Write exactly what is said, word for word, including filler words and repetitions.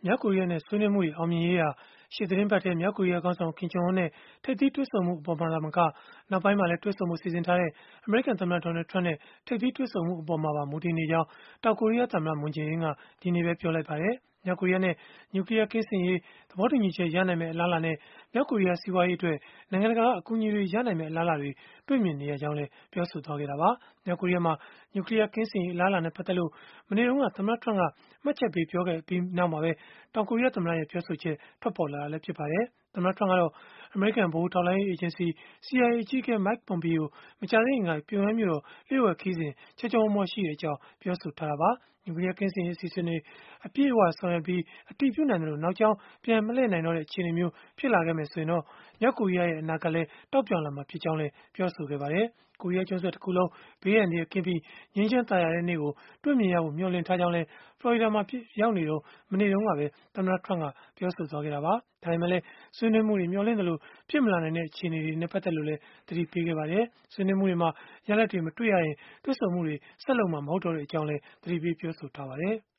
မြောက်ကိုရီးယားနဲ့ ဆွေးနွေးမှုတွေ အောင်မြင်ရေးဟာ ရှေ့သီတင်းပတ်ထဲ မြောက်ကိုရီးယားခေါင်းဆောင် Kim Jong Un နဲ့ ထိပ်သီးတွေ့ဆုံမှု အပေါ်မှာသာမက နောက်ပိုင်းမှာလည်း တွေ့ဆုံဖို့ စီစဉ်ထားတဲ့ အမေရိကန်သမ္မတ Donald Trump နဲ့ ထိပ်သီးတွေ့ဆုံမှု အပေါ်မှာပါ မူတည်နေကြောင်း တောင်ကိုရီးယားသမ္မတ Moon Jae-in က ဒီနေ့ပဲ ပြောလိုက်ပါတယ်။ မြောက်ကိုရီးယားနဲ့ နျူကလီးယား ကင်းစင်ရေး သဘောတူညီချက် ရနိုင်မယ့် အလားအလာနဲ့ မြောက်ကိုရီးယား စီးပွားရေးအတွက် နိုင်ငံတကာက အကူအညီတွေ ရနိုင်မယ့် အလားအလာတွေ တွေ့မြင်နေရကြောင်းလည်း ပြောဆိုခဲ့တာပါ။ မြောက်ကိုရီးယားမှာ နျူကလီးယား ကင်းစင်ရေး အလားအလာနဲ့ ပတ်သက်လို့ မနေ့တုန်းက သမ္မတ Trump က မှတ်ချက်ပေး ပြောခဲ့ပြီးနောက်မှာပဲ တောင်ကိုရီးယားသမ္မတရဲ့ ပြောဆိုချက် ထွက်ပေါ်လာတာလည်း ဖြစ်ပါတယ်။ သမ္မတ Trump ကတော့ အမေရိကန် ဗဟိုထောက်လှမ်းရေး အေဂျင်စီ C I A အကြီးအကဲ Mike Pompeo မကြာသေးခင်က ပြုံယမ်းမြို့တော် လျှို့ဝှက်ခရီးစဉ် ချောချောမောမောရှိကြောင်း ပြောဆိုထားတာပါ။ နျူကလီးယား ကင်းစင်ရေး အစီအစဉ်တွေ အပြည့်အဝဆောင်ရွက်ပြီး အတည်ပြုနိုင်သလို နောက်ကြောင်းပြန်မလှည့်နိုင်တော့တဲ့ အခြေအနေမျိုး ဖြစ်လာခဲ့မယ် ဆိုရင်တော့ မြောက်ကိုရီးယားရဲ့ အနာဂတ်လည်း တောက်ပြောင်လာမှာ ဖြစ်ကြောင်းလည်း ပြောဆိုခဲ့ပါတယ်။ ကိုရီးယားကျွန်းဆွယ်တခုလုံး ဘေးအန္တရာယ်ကင်းပြီး ငြိမ်းချမ်းသာယာတဲ့နေ့ကို တွေ့မြင်ရဖို့ မျှော်လင့်ထားကြောင်းလည်း ဖလော်ရီဒါမှာ ရောက်နေတုန်း မနေ့တုန်းကပဲ သမ္မတ Trump ကပြောဆိုခဲ့တာပါ။ ဒါပေမဲ့လည်း ဆွေးနွေးမှုတွေ မျှော်လင့်သလို ဖြစ်မလာနိုင်တဲ့ အခြေအနေတွေနဲ့ ပတ်သက်လို့လည်း သတိပေးခဲ့ပါတယ်။ ဆွေးနွေးမှုတွေမှာ ရလဒ်တွေ မတွေ့ရရင် တွေ့ဆုံမှုတွေ ဆက်လုပ်မှာ မဟုတ်တော့ကြောင်းလည်း သတိပေးပြောဆိုထားပါတယ်။